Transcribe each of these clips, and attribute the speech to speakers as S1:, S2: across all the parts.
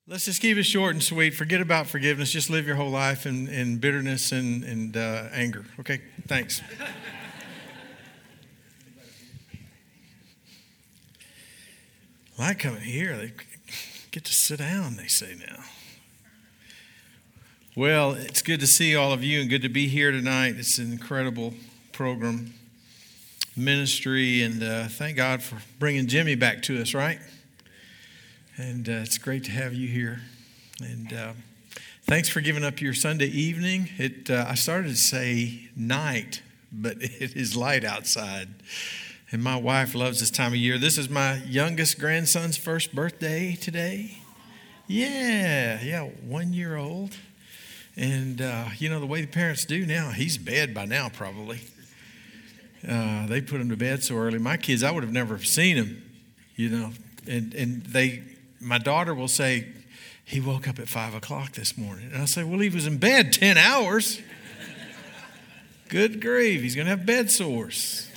S1: Let's just keep it short and sweet. Forget about forgiveness. Just live your whole life in bitterness and anger. Okay, thanks. I like coming here. They get to sit down, they say now. Well, it's good to see all of you and good to be here tonight. It's an incredible program, ministry, and thank God for bringing Jimmy back to us, right? And it's great to have you here. And thanks for giving up your Sunday evening. I started to say night, but it is light outside. And my wife loves this time of year. This is my youngest grandson's first birthday today. Yeah, 1 year old. And, the way the parents do now, he's bed by now probably. They put him to bed so early. My kids, I would have never seen him, and my daughter will say, he woke up at 5 o'clock this morning. And I say, well, he was in bed 10 hours. Good grief, he's going to have bed sores.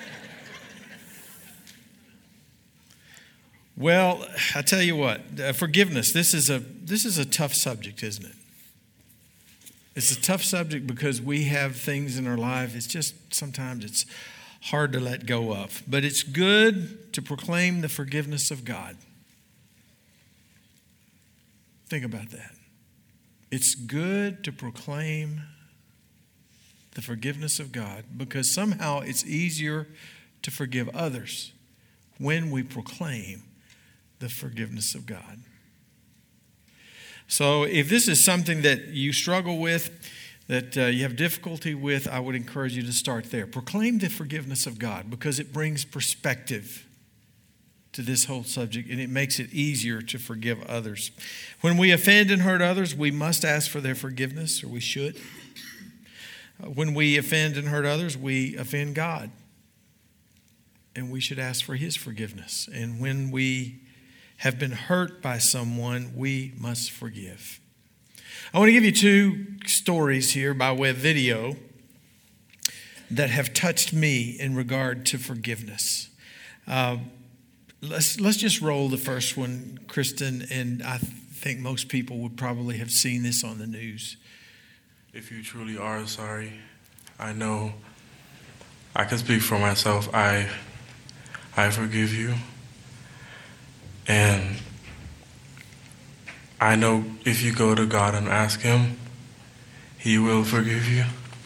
S1: Well, I tell you what, forgiveness, this is a tough subject, isn't it? It's a tough subject because we have things in our life, sometimes it's hard to let go of. But it's good to proclaim the forgiveness of God. Think about that. It's good to proclaim the forgiveness of God because somehow it's easier to forgive others when we proclaim the forgiveness of God. So if this is something that you struggle with, that you have difficulty with, I would encourage you to start there. Proclaim the forgiveness of God because it brings perspective to this whole subject, and it makes it easier to forgive others. When we offend and hurt others, we must ask for their forgiveness, or we should. When we offend and hurt others, we offend God, and we should ask for His forgiveness. And when we have been hurt by someone, we must forgive. I want to give you two stories here by way of video that have touched me in regard to forgiveness. Let's just roll the first one, Kristen, and I think most people would probably have seen this on the news.
S2: If you truly are sorry, I know I can speak for myself. I forgive you. And I know if you go to God and ask Him, He will forgive you.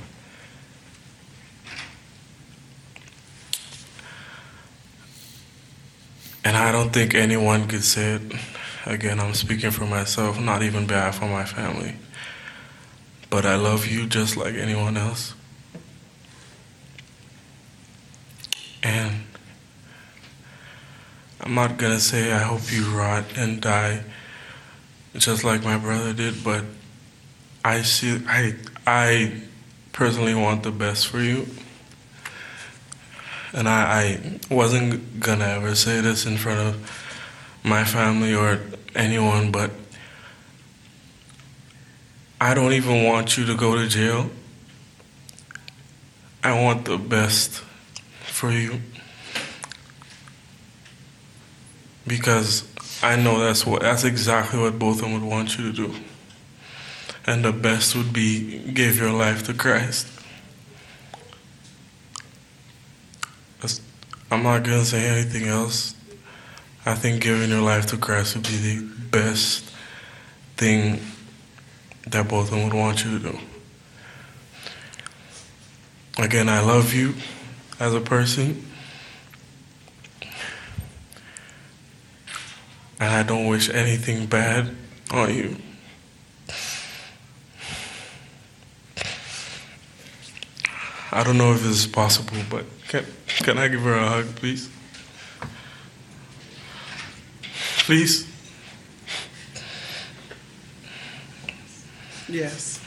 S2: And I don't think anyone could say it. Again, I'm speaking for myself, not even bad for my family. But I love you just like anyone else. And I'm not going to say I hope you rot and die just like my brother did, but I personally want the best for you. And I wasn't going to ever say this in front of my family or anyone, but I don't even want you to go to jail. I want the best for you. Because I know that's exactly what both of them would want you to do. And the best would be give your life to Christ. I'm not going to say anything else. I think giving your life to Christ would be the best thing that both of them would want you to do. Again, I love you as a person. And I don't wish anything bad on you. I don't know if this is possible, but can I give her a hug, please? Please?
S3: Yes.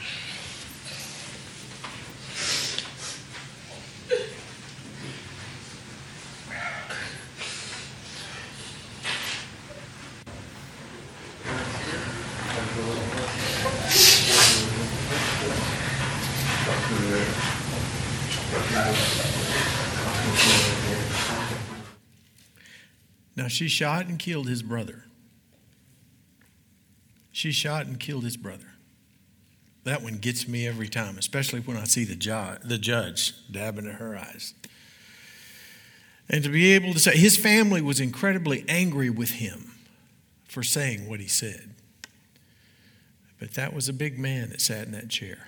S1: Now, she shot and killed his brother. She shot and killed his brother. That one gets me every time, especially when I see the judge dabbing at her eyes. And to be able to say, his family was incredibly angry with him for saying what he said. But that was a big man that sat in that chair.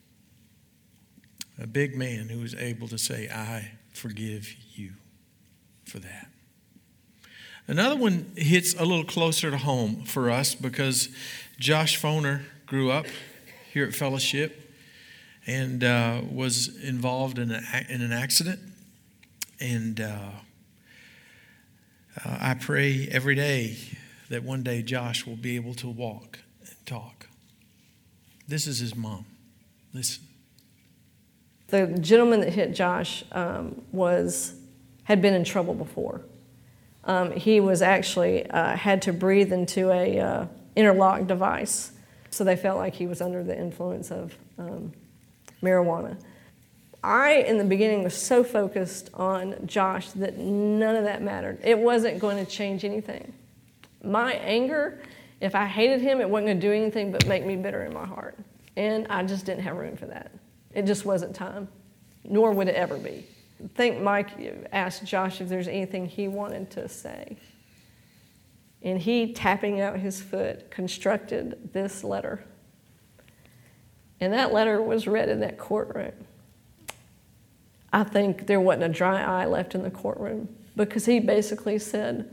S1: A big man who was able to say, I forgive you for that. Another one hits a little closer to home for us because Josh Foner grew up here at Fellowship and was involved in an accident. And I pray every day that one day Josh will be able to walk and talk. This is his mom. Listen.
S3: The gentleman that hit Josh had been in trouble before. He was actually had to breathe into a interlock device, so they felt like he was under the influence of marijuana. I, in the beginning, was so focused on Josh that none of that mattered. It wasn't going to change anything. My anger, if I hated him, it wasn't going to do anything but make me bitter in my heart. And I just didn't have room for that. It just wasn't time, nor would it ever be. I think Mike asked Josh if there's anything he wanted to say. And he, tapping out his foot, constructed this letter. And that letter was read in that courtroom. I think there wasn't a dry eye left in the courtroom because he basically said,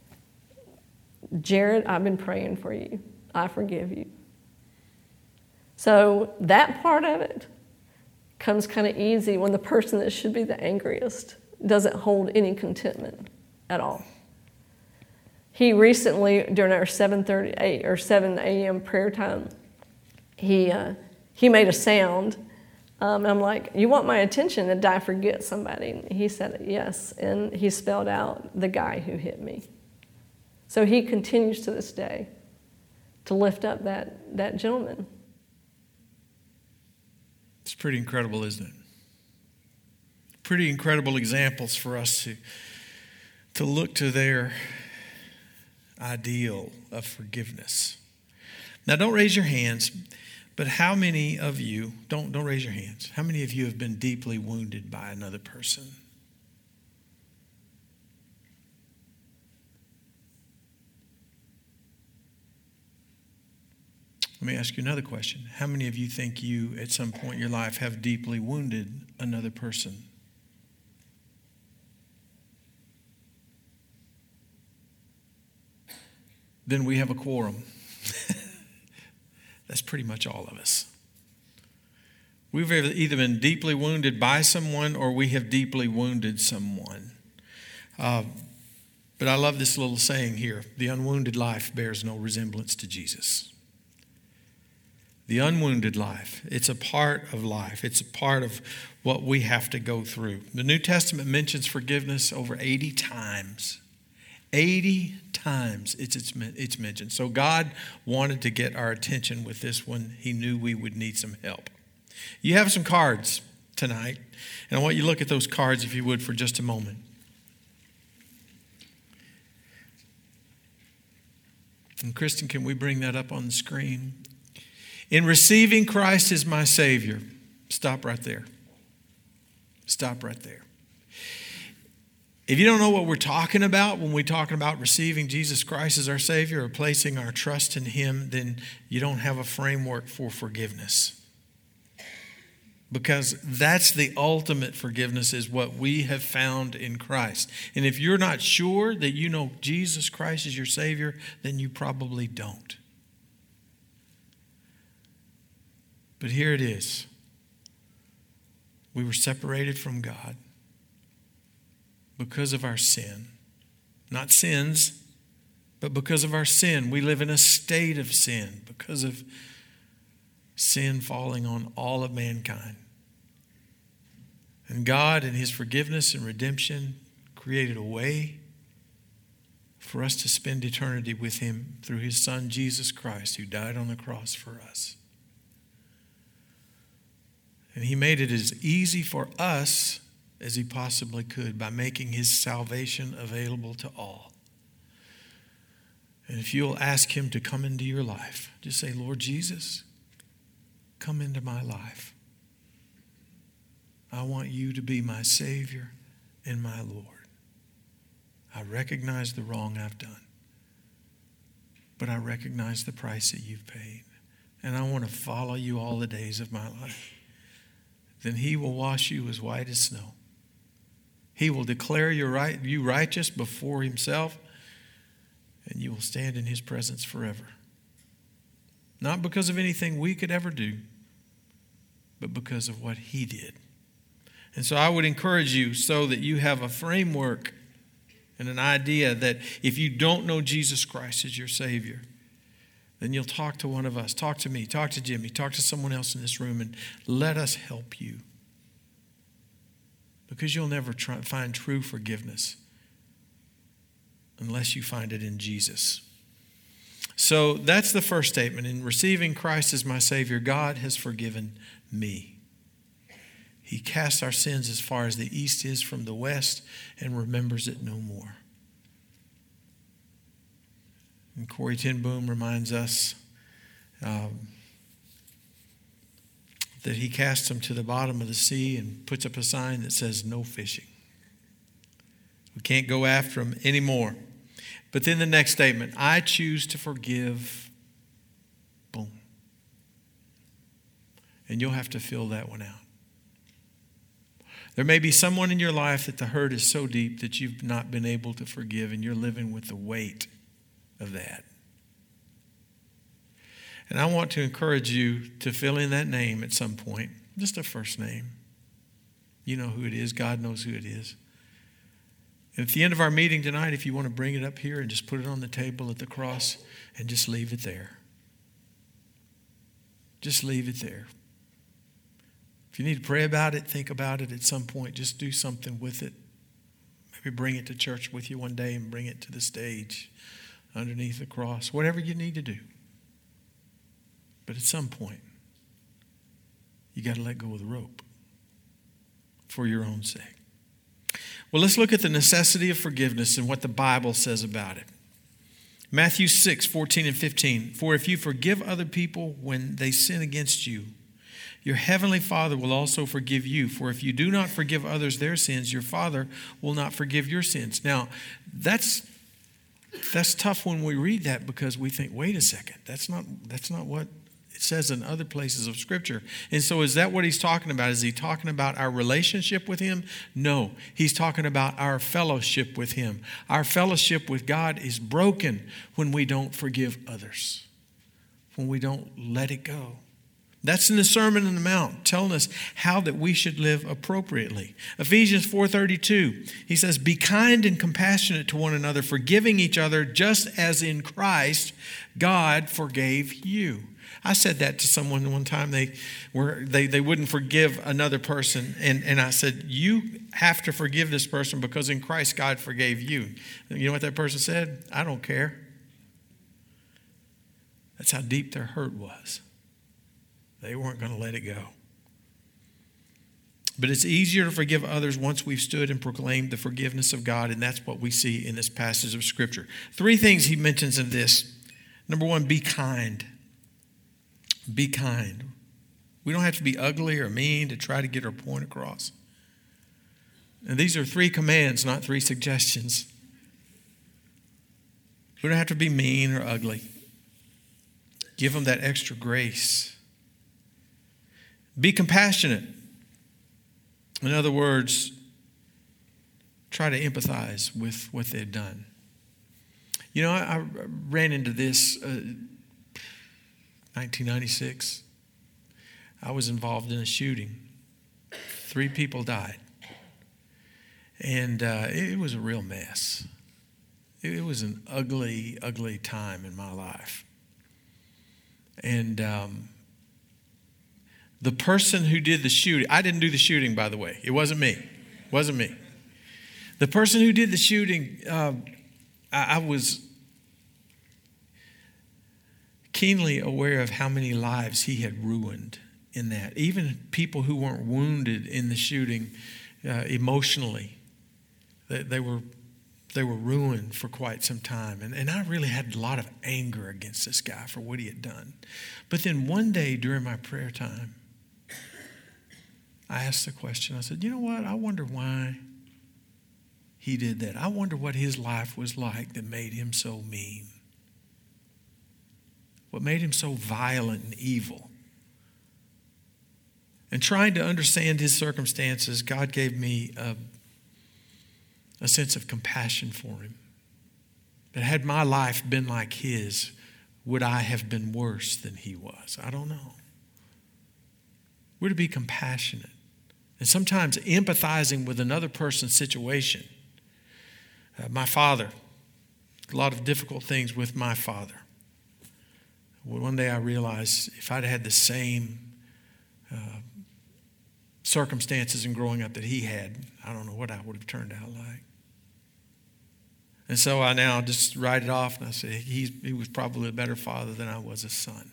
S3: Jared, I've been praying for you. I forgive you. So that part of it comes kind of easy when the person that should be the angriest doesn't hold any contentment at all. He recently, during our 7 a.m. prayer time, he made a sound. And I'm like, you want my attention? Did I forget somebody? And he said, yes. And he spelled out the guy who hit me. So he continues to this day to lift up that gentleman.
S1: It's pretty incredible, isn't it? Pretty incredible examples for us to look to their ideal of forgiveness. Now, don't raise your hands, but how many of you, don't raise your hands, how many of you have been deeply wounded by another person? Let me ask you another question. How many of you think you, at some point in your life, have deeply wounded another person? Then we have a quorum. That's pretty much all of us. We've either been deeply wounded by someone or we have deeply wounded someone. But I love this little saying here. The unwounded life bears no resemblance to Jesus. The unwounded life, it's a part of life. It's a part of what we have to go through. The New Testament mentions forgiveness over 80 times. 80 times it's mentioned. So God wanted to get our attention with this one. He knew we would need some help. You have some cards tonight, and I want you to look at those cards, if you would, for just a moment. And Kristen, can we bring that up on the screen? In receiving Christ as my Savior, stop right there. Stop right there. If you don't know what we're talking about when we're talking about receiving Jesus Christ as our Savior or placing our trust in Him, then you don't have a framework for forgiveness. Because that's the ultimate forgiveness, is what we have found in Christ. And if you're not sure that you know Jesus Christ is your Savior, then you probably don't. But here it is. We were separated from God because of our sin. Not sins, but because of our sin. We live in a state of sin because of sin falling on all of mankind. And God, in His forgiveness and redemption, created a way for us to spend eternity with Him through His Son, Jesus Christ, who died on the cross for us. And He made it as easy for us as He possibly could by making His salvation available to all. And if you'll ask him to come into your life, just say, Lord Jesus, come into my life. I want you to be my Savior and my Lord. I recognize the wrong I've done, but I recognize the price that you've paid. And I want to follow you all the days of my life. Then he will wash you as white as snow. He will declare you righteous before himself, and you will stand in his presence forever. Not because of anything we could ever do, but because of what he did. And so I would encourage you so that you have a framework and an idea that if you don't know Jesus Christ as your Savior, then you'll talk to one of us. Talk to me, talk to Jimmy, talk to someone else in this room, and let us help you. Because you'll never find true forgiveness unless you find it in Jesus. So that's the first statement. In receiving Christ as my Savior, God has forgiven me. He casts our sins as far as the east is from the west and remembers it no more. And Corrie ten Boom reminds us that he casts them to the bottom of the sea and puts up a sign that says no fishing. We can't go after them anymore. But then the next statement, I choose to forgive. Boom. And you'll have to fill that one out. There may be someone in your life that the hurt is so deep that you've not been able to forgive, and you're living with the weight of that. And I want to encourage you to fill in that name at some point, just a first name. You know who it is. God knows who it is. And at the end of our meeting tonight, if you want to bring it up here and just put it on the table at the cross and just leave it there. Just leave it there. If you need to pray about it, think about it at some point, just do something with it. Maybe bring it to church with you one day and bring it to the stage underneath the cross. Whatever you need to do. But at some point, you got to let go of the rope for your own sake. Well, let's look at the necessity of forgiveness and what the Bible says about it. Matthew 6, 14 and 15. For if you forgive other people when they sin against you, your heavenly Father will also forgive you. For if you do not forgive others their sins, your Father will not forgive your sins. Now, that's tough when we read that because we think, wait a second, that's not what it says in other places of Scripture. And so is that what he's talking about? Is he talking about our relationship with him? No, he's talking about our fellowship with him. Our fellowship with God is broken when we don't forgive others, when we don't let it go. That's in the Sermon on the Mount, telling us how that we should live appropriately. Ephesians 4:32, he says, be kind and compassionate to one another, forgiving each other, just as in Christ God forgave you. I said that to someone one time. They wouldn't forgive another person. And I said, you have to forgive this person because in Christ God forgave you. You know what that person said? I don't care. That's how deep their hurt was. They weren't going to let it go. But it's easier to forgive others once we've stood and proclaimed the forgiveness of God, and that's what we see in this passage of Scripture. 3 things he mentions in this. Number 1, be kind. Be kind. We don't have to be ugly or mean to try to get our point across. And these are 3 commands, not 3 suggestions. We don't have to be mean or ugly. Give them that extra grace. Be compassionate. In other words, try to empathize with what they've done. You know, I ran into this 1996. I was involved in a shooting. 3 people died. And it was a real mess. It was an ugly, ugly time in my life. And the person who did the shooting, I didn't do the shooting, by the way. It wasn't me. It wasn't me. The person who did the shooting, I was keenly aware of how many lives he had ruined in that. Even people who weren't wounded in the shooting emotionally. The They were ruined for quite some time. And I really had a lot of anger against this guy for what he had done. But then one day during my prayer time, I asked the question. I said, you know what? I wonder why he did that. I wonder what his life was like that made him so mean. What made him so violent and evil. And trying to understand his circumstances, God gave me a sense of compassion for him. That had my life been like his, would I have been worse than he was? I don't know. We're to be compassionate. And sometimes empathizing with another person's situation. My father, a lot of difficult things with my father. One day I realized if I'd had the same circumstances in growing up that he had, I don't know what I would have turned out like. And so I now just write it off and I say, he was probably a better father than I was a son.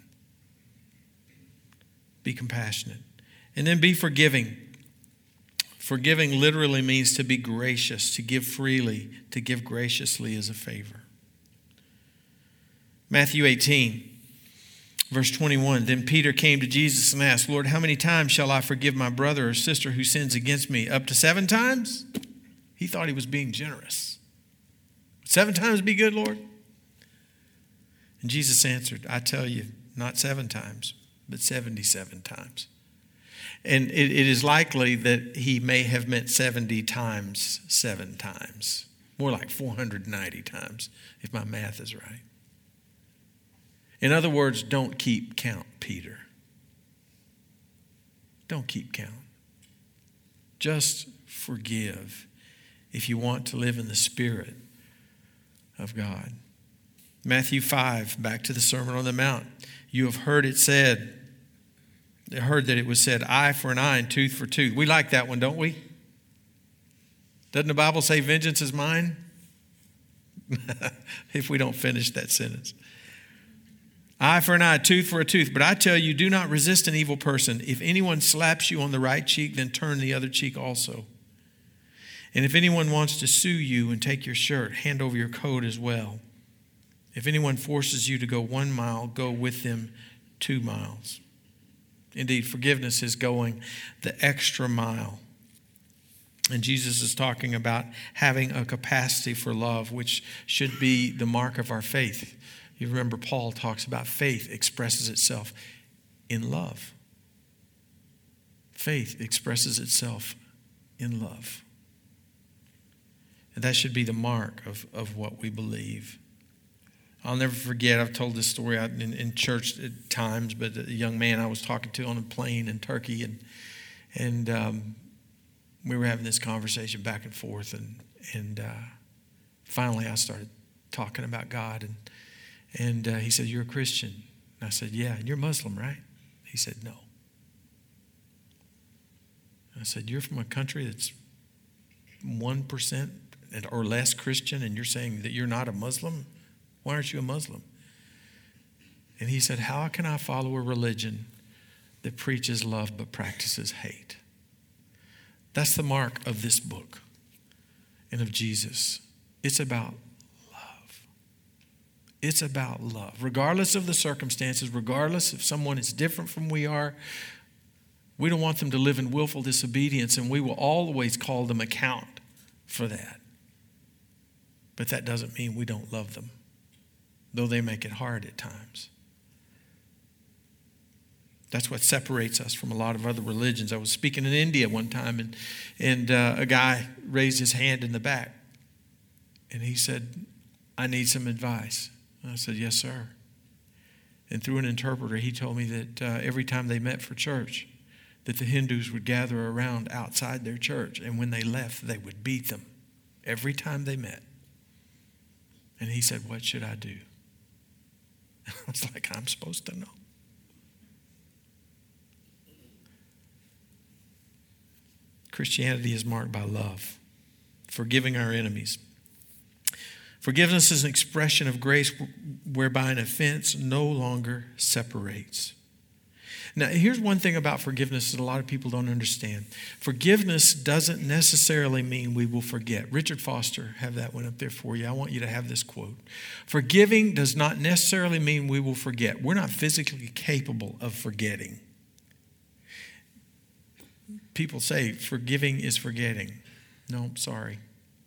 S1: Be compassionate. And then be forgiving. Forgiving literally means to be gracious, to give freely, to give graciously as a favor. Matthew 18. Verse 21, then Peter came to Jesus and asked, Lord, how many times shall I forgive my brother or sister who sins against me? Up to 7 times? He thought he was being generous. 7 times be good, Lord? And Jesus answered, I tell you, not 7 times, but 77 times. And it is likely that he may have meant 70 times 7 times. More like 490 times, if my math is right. In other words, don't keep count, Peter. Don't keep count. Just forgive if you want to live in the Spirit of God. Matthew 5, back to the Sermon on the Mount. You have heard it said, heard that it was said, eye for an eye and tooth for tooth. We like that one, don't we? Doesn't the Bible say vengeance is mine? If we don't finish that sentence. Eye for an eye, tooth for a tooth. But I tell you, do not resist an evil person. If anyone slaps you on the right cheek, then turn the other cheek also. And if anyone wants to sue you and take your shirt, hand over your coat as well. If anyone forces you to go 1 mile, go with them 2 miles. Indeed, forgiveness is going the extra mile. And Jesus is talking about having a capacity for love, which should be the mark of our faith. You remember Paul talks about faith expresses itself in love. Faith expresses itself in love. And that should be the mark of what we believe. I'll never forget, I've told this story out in church at times, but a young man I was talking to on a plane in Turkey, and we were having this conversation back and forth, and finally I started talking about God, and he said, you're a Christian. And I said, yeah. And you're Muslim, right? He said, no. I said, you're from a country that's 1% or less Christian, and you're saying that you're not a Muslim? Why aren't you a Muslim? And he said, how can I follow a religion that preaches love but practices hate? That's the mark of this book and of Jesus. It's about It's about love. Regardless of the circumstances, regardless if someone is different from we are, we don't want them to live in willful disobedience, and we will always call them account for that. But that doesn't mean we don't love them, though they make it hard at times. That's what separates us from a lot of other religions. I was speaking in India one time, and a guy raised his hand in the back, and he said, I need some advice. I said, yes, sir. And through an interpreter, he told me that every time they met for church, that the Hindus would gather around outside their church, and when they left, they would beat them every time they met. And he said, what should I do? I was like, I'm supposed to know. Christianity is marked by love, forgiving our enemies. Forgiveness is an expression of grace whereby an offense no longer separates. Now, here's one thing about forgiveness that a lot of people don't understand. Forgiveness doesn't necessarily mean we will forget. Richard Foster, have that one up there for you. I want you to have this quote. Forgiving does not necessarily mean we will forget. We're not physically capable of forgetting. People say forgiving is forgetting. No, I'm sorry.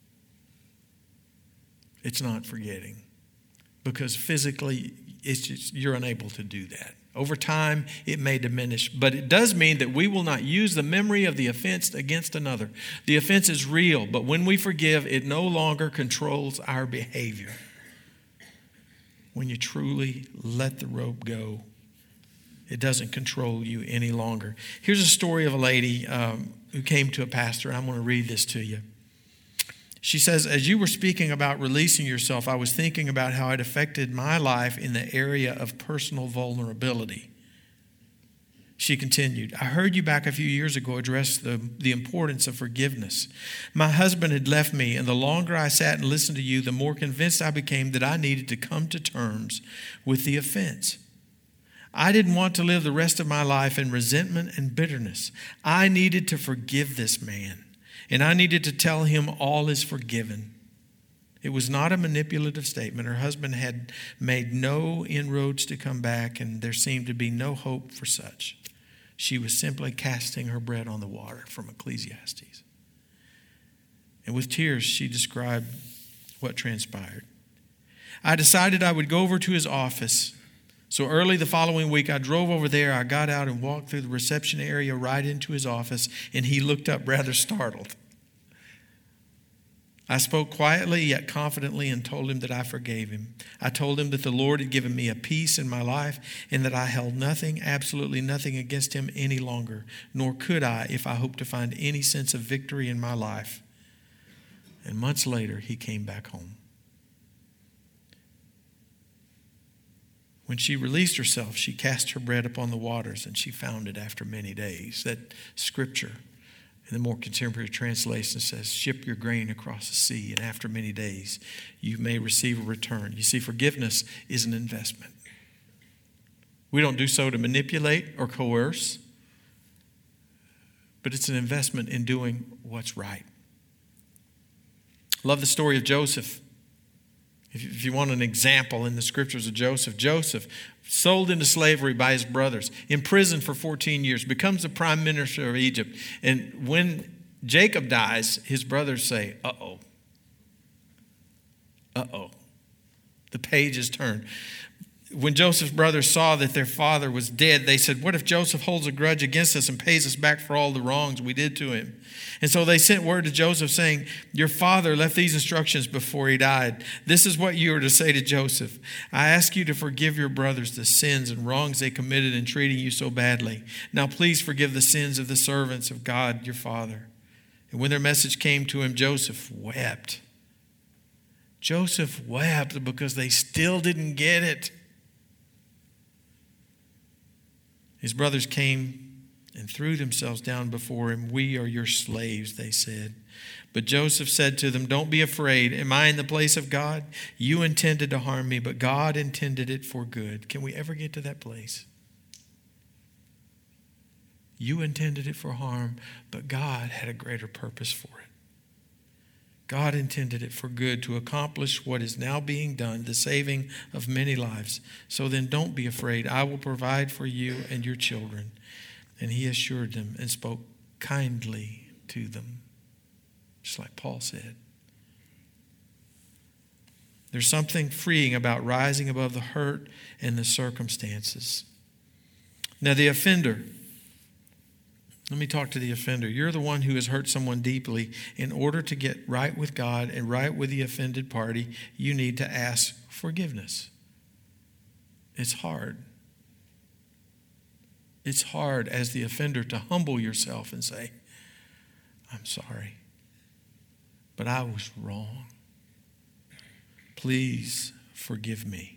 S1: It's not forgetting. Because physically, you're unable to do that. Over time, it may diminish, but it does mean that we will not use the memory of the offense against another. The offense is real, but when we forgive, it no longer controls our behavior. When you truly let the rope go, it doesn't control you any longer. Here's a story of a lady who came to a pastor, and I'm going to read this to you. She says, as you were speaking about releasing yourself, I was thinking about how it affected my life in the area of personal vulnerability. She continued, I heard you back a few years ago address the importance of forgiveness. My husband had left me, and the longer I sat and listened to you, the more convinced I became that I needed to come to terms with the offense. I didn't want to live the rest of my life in resentment and bitterness. I needed to forgive this man. And I needed to tell him all is forgiven. It was not a manipulative statement. Her husband had made no inroads to come back, and there seemed to be no hope for such. She was simply casting her bread on the water, from Ecclesiastes. And with tears, she described what transpired. I decided I would go over to his office. So early the following week, I drove over there. I got out and walked through the reception area right into his office, and he looked up rather startled. I spoke quietly yet confidently and told him that I forgave him. I told him that the Lord had given me a peace in my life and that I held nothing, absolutely nothing against him any longer, nor could I if I hoped to find any sense of victory in my life. And months later, he came back home. When she released herself, she cast her bread upon the waters, and she found it after many days. That scripture in the more contemporary translation says, ship your grain across the sea, and after many days you may receive a return. You see, forgiveness is an investment. We don't do so to manipulate or coerce, but it's an investment in doing what's right. Love the story of Joseph. If you want an example in the scriptures of Joseph sold into slavery by his brothers, imprisoned for 14 years, becomes the prime minister of Egypt. And when Jacob dies, his brothers say, uh-oh. The page is turned. When Joseph's brothers saw that their father was dead, they said, what if Joseph holds a grudge against us and pays us back for all the wrongs we did to him? And so they sent word to Joseph saying, your father left these instructions before he died. This is what you are to say to Joseph. I ask you to forgive your brothers the sins and wrongs they committed in treating you so badly. Now please forgive the sins of the servants of God, your father. And when their message came to him, Joseph wept. Joseph wept because they still didn't get it. His brothers came and threw themselves down before him. We are your slaves, they said. But Joseph said to them, don't be afraid. Am I in the place of God? You intended to harm me, but God intended it for good. Can we ever get to that place? You intended it for harm, but God had a greater purpose for it. God intended it for good to accomplish what is now being done, the saving of many lives. So then don't be afraid. I will provide for you and your children. And he assured them and spoke kindly to them, just like Paul said. There's something freeing about rising above the hurt and the circumstances. Now the offender, let me talk to the offender. You're the one who has hurt someone deeply. In order to get right with God and right with the offended party, you need to ask forgiveness. It's hard. It's hard as the offender to humble yourself and say, I'm sorry, but I was wrong. Please forgive me.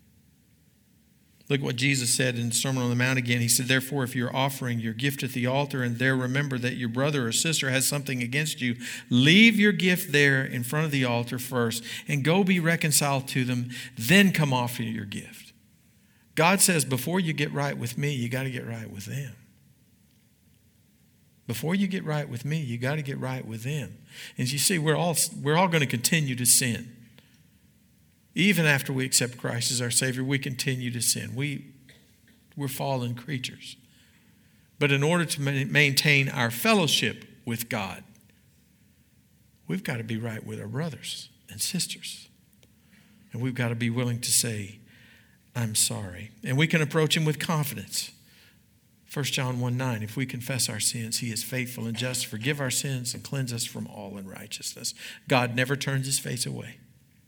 S1: Look what Jesus said in the Sermon on the Mount again. He said, therefore, if you're offering your gift at the altar and there remember that your brother or sister has something against you, leave your gift there in front of the altar first and go be reconciled to them, then come offer your gift. God says, before you get right with me, you got to get right with them. Before you get right with me, you got to get right with them. And you see, we're all going to continue to sin. Even after we accept Christ as our Savior, we continue to sin. We're fallen creatures. But in order to maintain our fellowship with God, we've got to be right with our brothers and sisters. And we've got to be willing to say, I'm sorry. And we can approach him with confidence. 1 John 1:9, if we confess our sins, he is faithful and just to forgive our sins and cleanse us from all unrighteousness. God never turns his face away.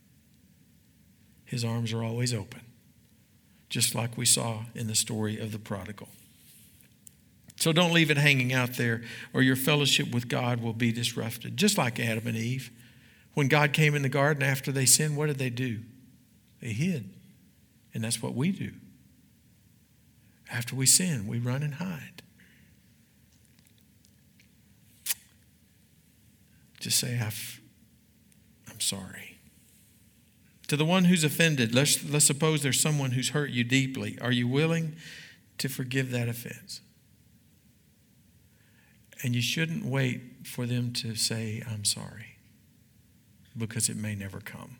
S1: His arms are always open, just like we saw in the story of the prodigal. So don't leave it hanging out there, or your fellowship with God will be disrupted. Just like Adam and Eve. When God came in the garden after they sinned, what did they do? They hid. And that's what we do. After we sin, we run and hide. Just say, I'm sorry. To the one who's offended, let's suppose there's someone who's hurt you deeply. Are you willing to forgive that offense? And you shouldn't wait for them to say, I'm sorry, because it may never come.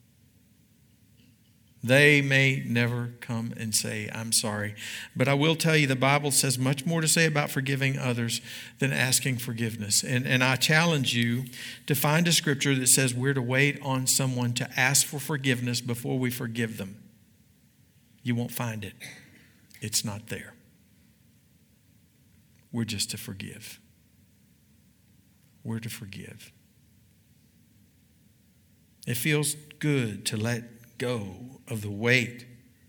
S1: They may never come and say, I'm sorry. But I will tell you, the Bible says much more to say about forgiving others than asking forgiveness. And I challenge you to find a scripture that says we're to wait on someone to ask for forgiveness before we forgive them. You won't find it. It's not there. We're just to forgive. We're to forgive. It feels good to let go of the weight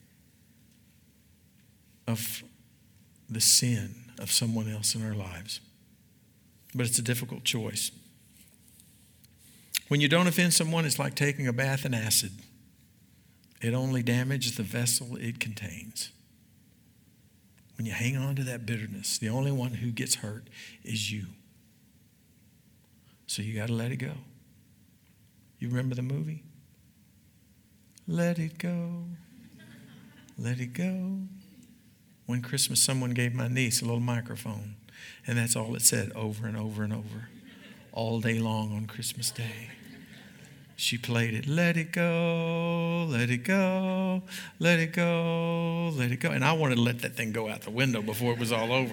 S1: of the sin of someone else in our lives. But it's a difficult choice. When you don't offend someone, it's like taking a bath in acid. It only damages the vessel it contains. When you hang on to that bitterness, the only one who gets hurt is you. So you got to let it go. You remember the movie? Let it go. Let it go. One Christmas, someone gave my niece a little microphone, and that's all it said over and over and over, all day long on Christmas Day. She played it. Let it go, let it go, let it go, let it go. And I wanted to let that thing go out the window before it was all over.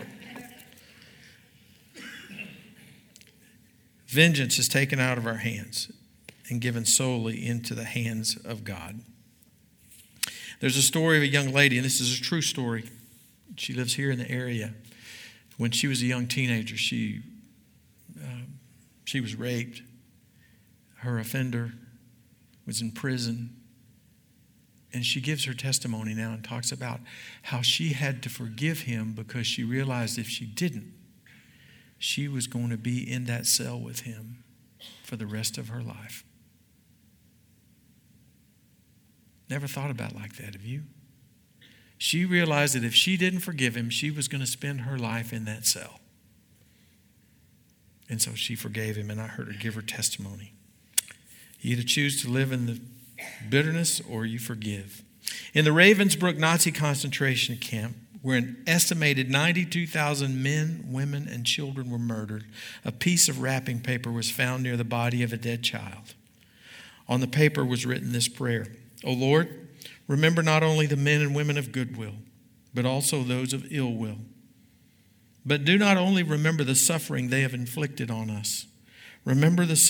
S1: Vengeance is taken out of our hands and given solely into the hands of God. There's a story of a young lady, and this is a true story. She lives here in the area. When she was a young teenager, she was raped. Her offender was in prison. And she gives her testimony now and talks about how she had to forgive him because she realized if she didn't, she was going to be in that cell with him for the rest of her life. Never thought about it like that, have you? She realized that if she didn't forgive him, she was going to spend her life in that cell. And so she forgave him, and I heard her give her testimony. You either choose to live in the bitterness or you forgive. In the Ravensbrück Nazi concentration camp, where an estimated 92,000 men, women, and children were murdered, a piece of wrapping paper was found near the body of a dead child. On the paper was written this prayer: O Lord, remember not only the men and women of goodwill, but also those of ill will. But do not only remember the suffering they have inflicted on us. Remember the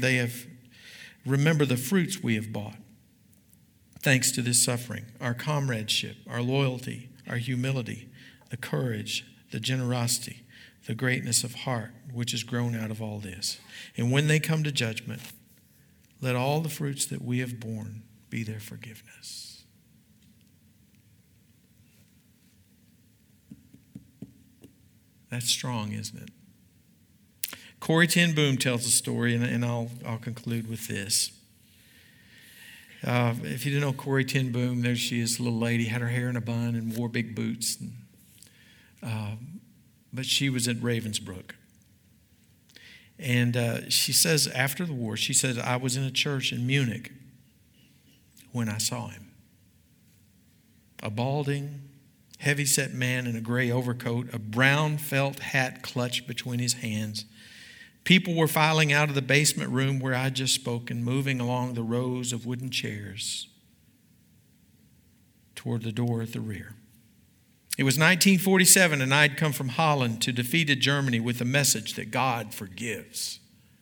S1: fruits we have bought. Thanks to this suffering, our comradeship, our loyalty, our humility, the courage, the generosity, the greatness of heart, which has grown out of all this. And when they come to judgment, let all the fruits that we have borne be their forgiveness. That's strong, isn't it? Corrie ten Boom tells a story, and I'll conclude with this. If you didn't know Corrie ten Boom, there she is, a little lady, had her hair in a bun and wore big boots. But she was at Ravensbrück. And she says after the war, she said, I was in a church in Munich when I saw him. a balding, heavy-set man in a gray overcoat, a brown felt hat clutched between his hands. People were filing out of the basement room where I'd just spoken, moving along the rows of wooden chairs toward the door at the rear. It was 1947, and I'd come from Holland to defeated Germany with the message that God forgives.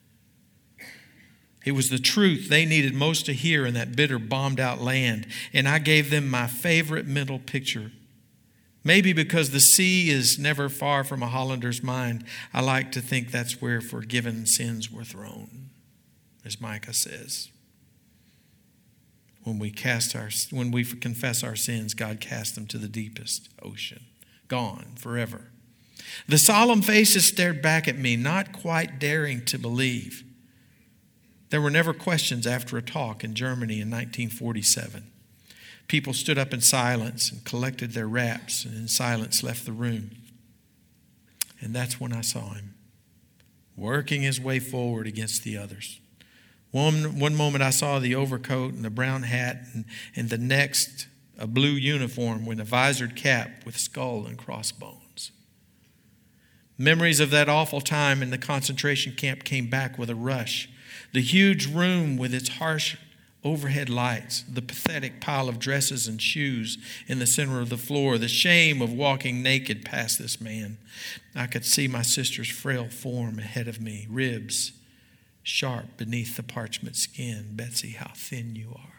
S1: It was the truth they needed most to hear in that bitter, bombed-out land, and I gave them my favorite mental picture. Maybe because the sea is never far from a Hollander's mind, I like to think that's where forgiven sins were thrown, as Micah says. When we confess our sins, God casts them to the deepest ocean, gone forever. The solemn faces stared back at me, not quite daring to believe. There were never questions after a talk in Germany in 1947. People stood up in silence and collected their wraps, and in silence left the room. And that's when I saw him, working his way forward against the others. One moment I saw the overcoat and the brown hat, and the next a blue uniform with a visored cap with skull and crossbones. Memories of that awful time in the concentration camp came back with a rush. The huge room with its harsh overhead lights, the pathetic pile of dresses and shoes in the center of the floor, the shame of walking naked past this man. I could see my sister's frail form ahead of me, ribs sharp beneath the parchment skin. Betsy, how thin you are.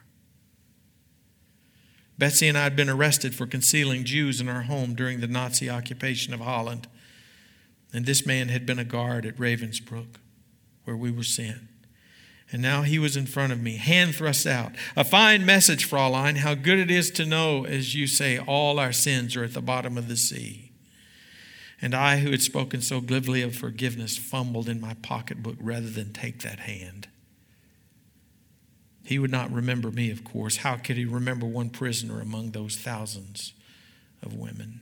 S1: Betsy and I had been arrested for concealing Jews in our home during the Nazi occupation of Holland. And this man had been a guard at Ravensbrück, where we were sent. And now he was in front of me, hand thrust out. A fine message, Fraulein, how good it is to know, as you say, all our sins are at the bottom of the sea. And I, who had spoken so glibly of forgiveness, fumbled in my pocketbook rather than take that hand. He would not remember me, of course. How could he remember one prisoner among those thousands of women?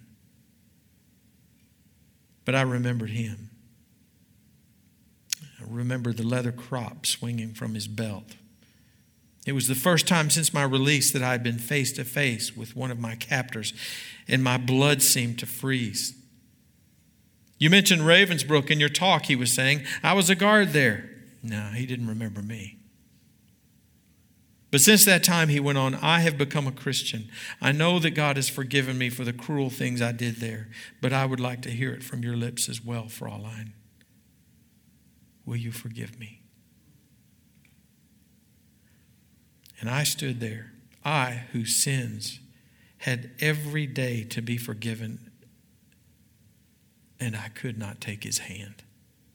S1: But I remembered him. I remembered the leather crop swinging from his belt. It was the first time since my release that I had been face to face with one of my captors, and my blood seemed to freeze. You mentioned Ravensbrück in your talk, he was saying. I was a guard there. No, he didn't remember me. But since that time, he went on, I have become a Christian. I know that God has forgiven me for the cruel things I did there, but I would like to hear it from your lips as well, Fraulein. Will you forgive me? And I stood there, I whose sins had every day to be forgiven, and I could not take his hand.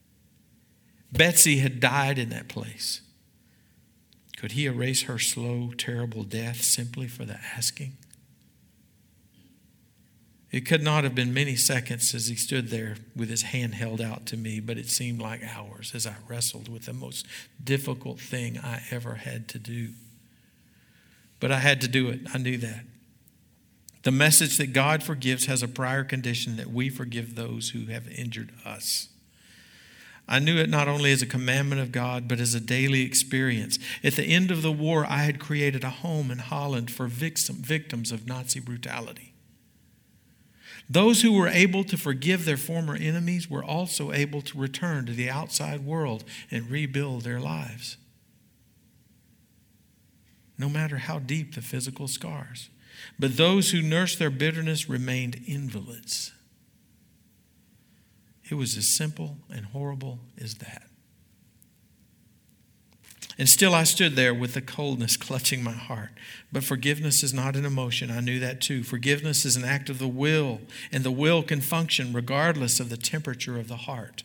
S1: Betsy had died in that place. Could he erase her slow, terrible death simply for the asking? It could not have been many seconds as he stood there with his hand held out to me, but it seemed like hours as I wrestled with the most difficult thing I ever had to do. But I had to do it. I knew that. The message that God forgives has a prior condition that we forgive those who have injured us. I knew it not only as a commandment of God, but as a daily experience. At the end of the war, I had created a home in Holland for victims of Nazi brutality. Those who were able to forgive their former enemies were also able to return to the outside world and rebuild their lives. No matter how deep the physical scars. But those who nursed their bitterness remained invalids. It was as simple and horrible as that. And still I stood there with the coldness clutching my heart. But forgiveness is not an emotion. I knew that too. Forgiveness is an act of the will, and the will can function regardless of the temperature of the heart.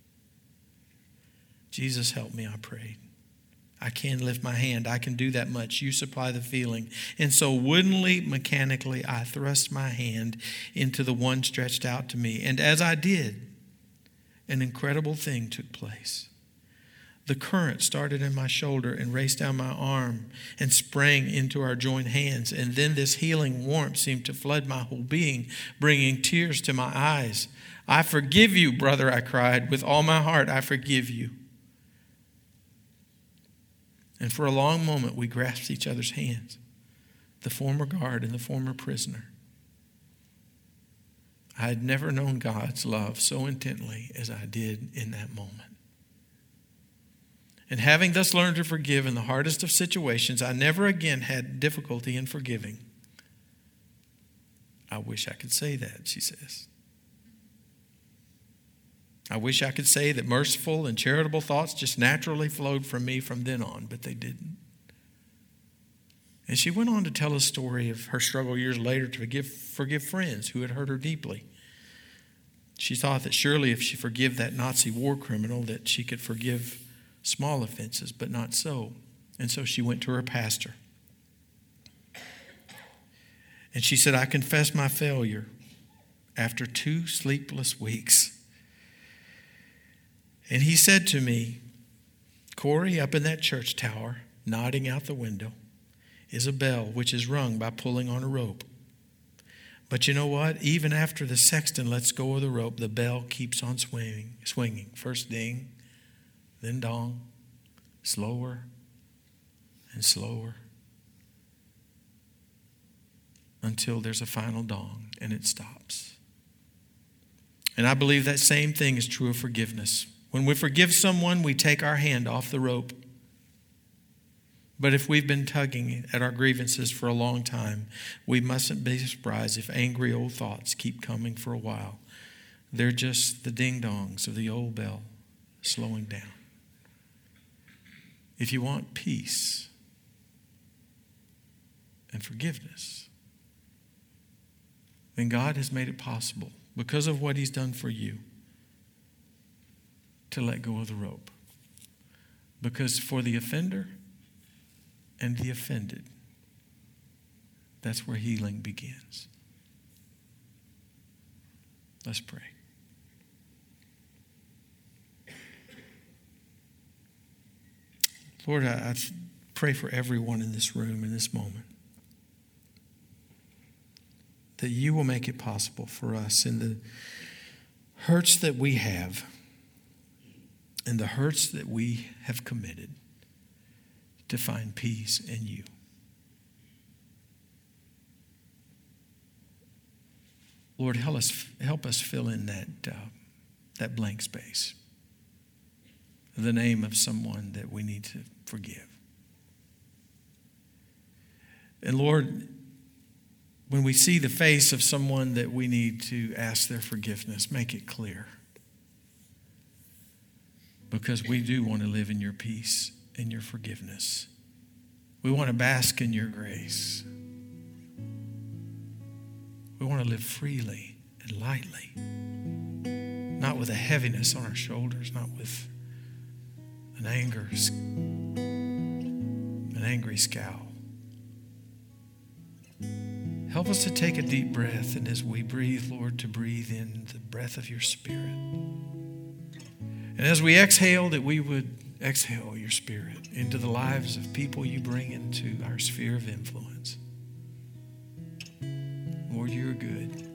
S1: Jesus, help me, I prayed. I can lift my hand. I can do that much. You supply the feeling. And so woodenly, mechanically, I thrust my hand into the one stretched out to me. And as I did, an incredible thing took place. The current started in my shoulder and raced down my arm and sprang into our joined hands. And then this healing warmth seemed to flood my whole being, bringing tears to my eyes. I forgive you, brother, I cried. With all my heart, I forgive you. And for a long moment, we grasped each other's hands, the former guard and the former prisoner. I had never known God's love so intently as I did in that moment. And having thus learned to forgive in the hardest of situations, I never again had difficulty in forgiving. I wish I could say that, she says. I wish I could say that merciful and charitable thoughts just naturally flowed from me from then on, but they didn't. And she went on to tell a story of her struggle years later to forgive friends who had hurt her deeply. She thought that surely if she forgave that Nazi war criminal, that she could forgive small offenses, but not so. And so she went to her pastor. And she said, I confess my failure after 2 sleepless weeks. And he said to me, Corey, up in that church tower, nodding out the window, is a bell which is rung by pulling on a rope. But you know what? Even after the sexton lets go of the rope, the bell keeps on swinging. First ding, then dong, slower and slower, until there's a final dong and it stops. And I believe that same thing is true of forgiveness. When we forgive someone, we take our hand off the rope. But if we've been tugging at our grievances for a long time, we mustn't be surprised if angry old thoughts keep coming for a while. They're just the ding-dongs of the old bell slowing down. If you want peace and forgiveness, then God has made it possible, because of what He's done for you, to let go of the rope. Because for the offender and the offended, that's where healing begins. Let's pray. Lord, I pray for everyone in this room in this moment, that you will make it possible for us in the hurts that we have and the hurts that we have committed to find peace in you. Lord, help us fill in that blank space, the name of someone that we need to forgive. And Lord, when we see the face of someone that we need to ask their forgiveness, make it clear. Because we do want to live in your peace and your forgiveness. We want to bask in your grace. We want to live freely and lightly. Not with a heaviness on our shoulders, not with an angry scowl. Help us to take a deep breath, and as we breathe, Lord, to breathe in the breath of your Spirit. And as we exhale, that we would exhale your Spirit into the lives of people you bring into our sphere of influence. Lord, you're good.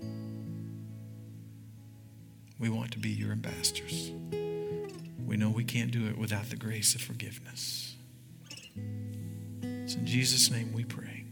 S1: We want to be your ambassadors. We know we can't do it without the grace of forgiveness. It's in Jesus' name we pray.